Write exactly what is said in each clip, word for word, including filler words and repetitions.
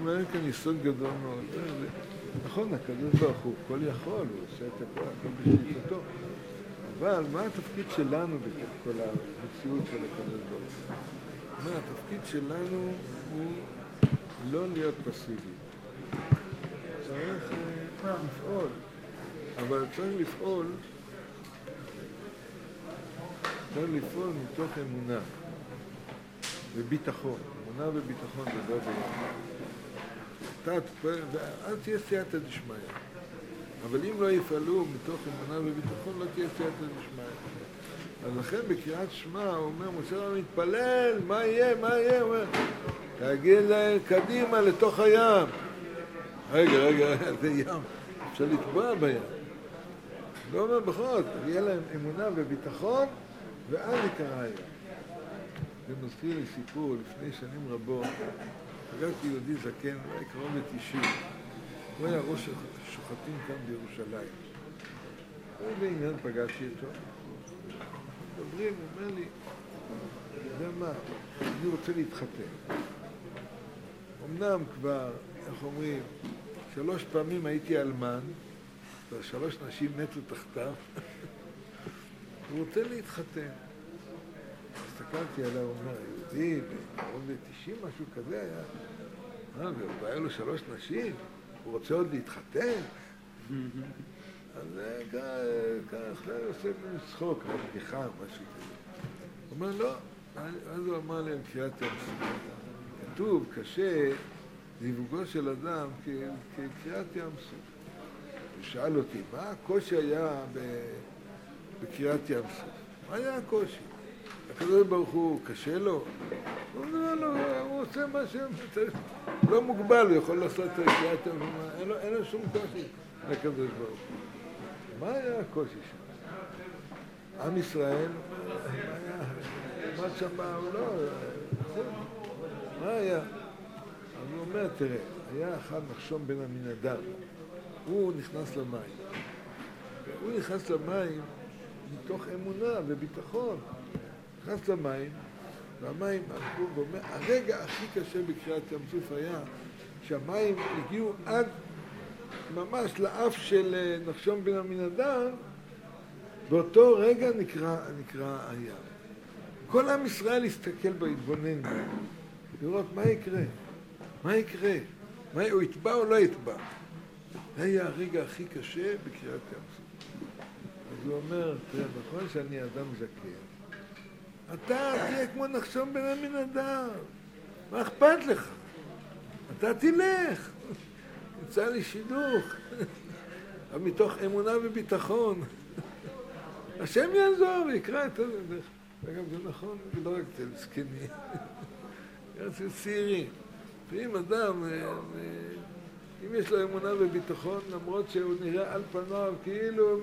אומרים, אין כאן יסוד גדול מאוד. נכון, הקדוש ברוך הוא, כל יכול, הוא עושה את הכל, הכל בשליטתו. אבל מה התפקיד שלנו בתוך כל המציאות של הקדוש ברוך הוא? מה התפקיד שלנו הוא לא להיות פסיבי. צריך לפעול, אבל צריך לפעול, צריך לפעול מתוך אמונה וביטחון. אמונה וביטחון זה לא ביחד. אל תהיה סייעתא דשמיא. אבל אם לא יפעלו מתוך אמונה וביטחון, לא תהיה סייעתא דשמיא. אז לכן בקריאת שמע הוא אומר, משה רבנו מתפלל, מה יהיה, מה יהיה? הוא אומר, תגיד קדימה לתוך הים. רגע, רגע, זה ים. אפשר לטבוע בים. לא אומר בכל, תהיה להם אמונה וביטחון, ואז יקרא הים. זה מזכיר לי סיפור לפני שנים רבות. פגשתי יהודי זקן, אולי קרוב לתשעים. הוא היה ראש שוחטים כאן בירושלים. באיזה עניין פגשתי אותו. מדברים, הוא אומר לי, זה מה, אני רוצה להתחתן. אמנם כבר, איך אומרים, שלוש פעמים הייתי אלמן, ושלוש נשים מתו תחתיו. הוא רוצה להתחתן. הסתכלתי עליו, הוא אומר, יהודי, קרוב ל-תשעים, משהו כזה היה. אה, והיה לו שלוש נשים, הוא רוצה עוד להתחתן? אז ככה, הוא עושה צחוק, בדיחה, משהו כזה. הוא אומר, לא. אז הוא אמר להם, קריאת ים סוף. כתוב, קשה, זיווגו של אדם כקריאת ים סוף. הוא שאל אותי, מה הקושי היה בקריאת ים סוף? מה היה הקושי? הקדוש ברוך הוא קשה לו? הוא אומר, לא, הוא עושה מה שהם... לא מוגבל, הוא יכול לעשות את קריאת ים סוף. אין לו שום קושי לקדוש ברוך הוא. מה היה הקושי שם? עם ישראל, מה שמה הוא לא... מה היה? אז הוא אומר, תראה, היה אחד נחשון בן עמינדב. הוא נכנס למים. הוא נכנס למים מתוך אמונה וביטחון. נכנס למים, והמים הלכו ואומר, הרגע הכי קשה בקריאת ים סוף היה שהמים הגיעו עד ממש לאף של נחשון בן עמינדב, באותו רגע נקרא, נקרא הים. כל עם ישראל הסתכל בהתבונן, לראות מה יקרה, מה יקרה, מה, הוא יתבע או לא יתבע. זה היה הרגע הכי קשה בקריאת ים סוף. אז הוא אומר, תראה, נכון שאני אדם זקן, אתה תהיה כמו נחשון בן עמינדב, מה אכפת לך? אתה תלך, יצא לי שידוך, אבל מתוך אמונה וביטחון. השם יעזור ויקרא את זה. אגב, זה נכון, זה לא רק אצל זקנים, זה אצל צעירים. ואם אדם, אם יש לו אמונה וביטחון, למרות שהוא נראה על פניו, כאילו,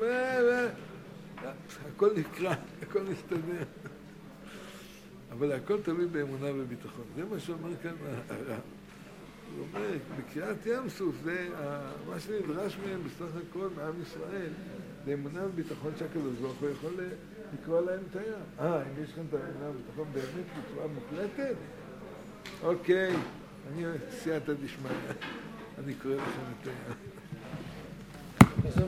הכל נקרא, הכל מסתדר. אבל הכל תלוי באמונה וביטחון. זה מה שאומר כאן הרב. הוא אומר, בקריאת ים סוף, זה מה שנדרש מהם בסך הכל מעם ישראל, זה אמונה וביטחון שהקדוש ברוך הוא יכול לקרוא להם את הים. אה, אם יש לכם את האמונה וביטחון באמת בצורה מוחלטת? אוקיי, אני סייעתא דשמיא, אני קורא לכם את הים.